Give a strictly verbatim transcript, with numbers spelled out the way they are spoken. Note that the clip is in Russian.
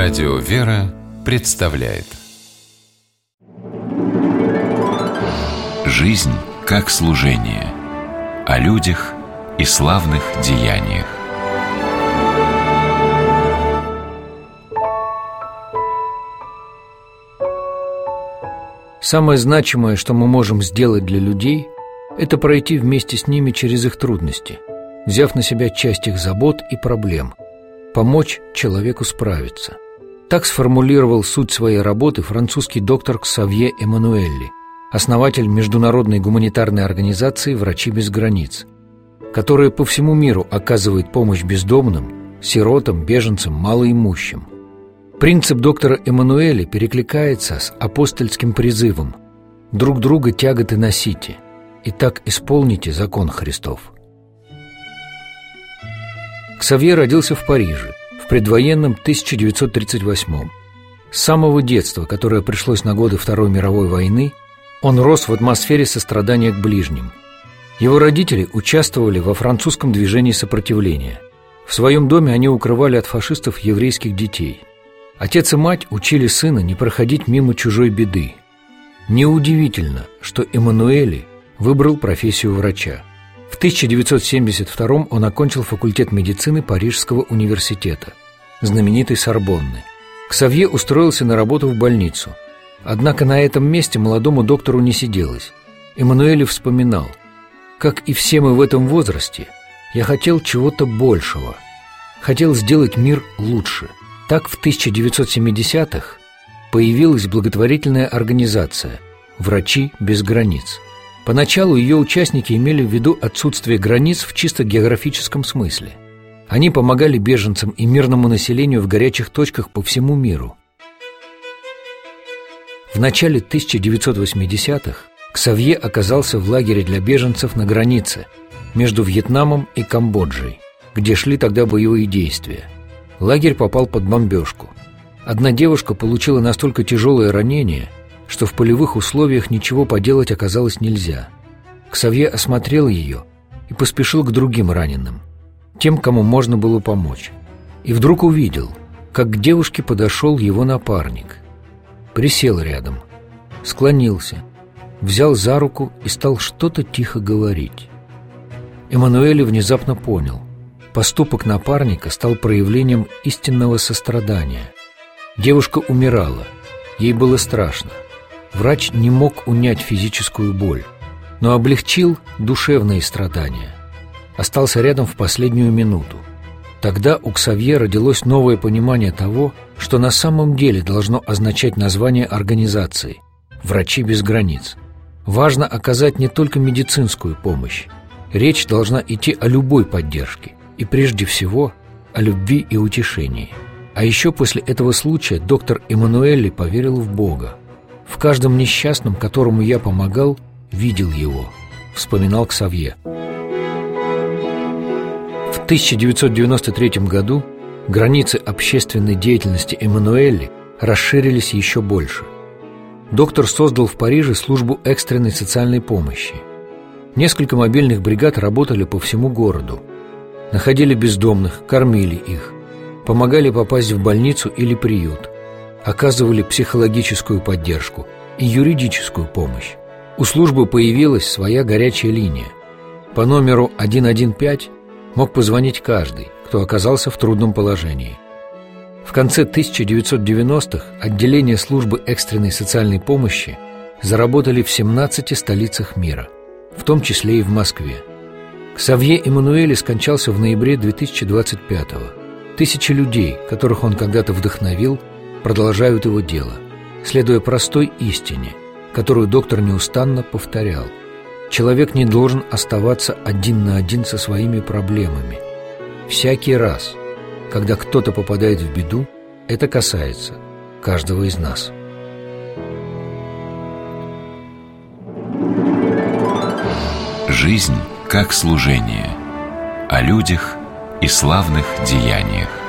Радио «Вера» представляет «Жизнь как служение». О людях и славных деяниях. Самое значимое, что мы можем сделать для людей, это пройти вместе с ними через их трудности, взяв на себя часть их забот и проблем, помочь человеку справиться. Так сформулировал суть своей работы французский доктор Ксавье Эммануэлли, основатель международной гуманитарной организации «Врачи без границ», которая по всему миру оказывает помощь бездомным, сиротам, беженцам, малоимущим. Принцип доктора Эммануэля перекликается с апостольским призывом «Друг друга тяготы носите, и так исполните закон Христов». Ксавье родился в Париже в предвоенном тысяча девятьсот тридцать восьмом. С самого детства, которое пришлось на годы Второй мировой войны, он рос в атмосфере сострадания к ближним. Его родители участвовали во французском движении сопротивления. В своем доме они укрывали от фашистов еврейских детей. Отец и мать учили сына не проходить мимо чужой беды. Неудивительно, что Эммануэлли выбрал профессию врача. В тысяча девятьсот семьдесят втором он окончил факультет медицины Парижского университета, знаменитой Сорбонны. Ксавье устроился на работу в больницу. Однако на этом месте молодому доктору не сиделось. Эммануэлли вспоминал: «Как и все мы в этом возрасте, я хотел чего-то большего. Хотел сделать мир лучше». Так в тысяча девятьсот семидесятых появилась благотворительная организация «Врачи без границ». Поначалу ее участники имели в виду отсутствие границ в чисто географическом смысле. Они помогали беженцам и мирному населению в горячих точках по всему миру. В начале тысяча девятьсот восьмидесятых Ксавье оказался в лагере для беженцев на границе между Вьетнамом и Камбоджей, где шли тогда боевые действия. Лагерь попал под бомбежку. Одна девушка получила настолько тяжелое ранение, что в полевых условиях ничего поделать оказалось нельзя. Ксавье осмотрел ее и поспешил к другим раненым, тем, кому можно было помочь. И вдруг увидел, как к девушке подошел его напарник. Присел рядом, склонился, взял за руку и стал что-то тихо говорить. Эммануэлли внезапно понял: поступок напарника стал проявлением истинного сострадания. Девушка умирала, ей было страшно. Врач не мог унять физическую боль, но облегчил душевные страдания. Остался рядом в последнюю минуту. Тогда у Ксавье родилось новое понимание того, что на самом деле должно означать название организации «Врачи без границ». Важно оказать не только медицинскую помощь. Речь должна идти о любой поддержке. И прежде всего о любви и утешении. А еще после этого случая доктор Эммануэлли поверил в Бога. «В каждом несчастном, которому я помогал, видел его», — вспоминал Ксавье. В тысяча девятьсот девяносто третьем году границы общественной деятельности Эммануэлли расширились еще больше. Доктор создал в Париже службу экстренной социальной помощи. Несколько мобильных бригад работали по всему городу. Находили бездомных, кормили их, помогали попасть в больницу или приют, оказывали психологическую поддержку и юридическую помощь. У службы появилась своя горячая линия. По номеру один один пять мог позвонить каждый, кто оказался в трудном положении. В конце тысяча девятьсот девяностых отделения службы экстренной социальной помощи заработали в семнадцати столицах мира, в том числе и в Москве. Ксавье Эммануэлли скончался в ноябре две тысячи двадцать пятого. Тысячи людей, которых он когда-то вдохновил, продолжают его дело, следуя простой истине, которую доктор неустанно повторял: человек не должен оставаться один на один со своими проблемами. Всякий раз, когда кто-то попадает в беду, это касается каждого из нас. Жизнь как служение. О людях и славных деяниях.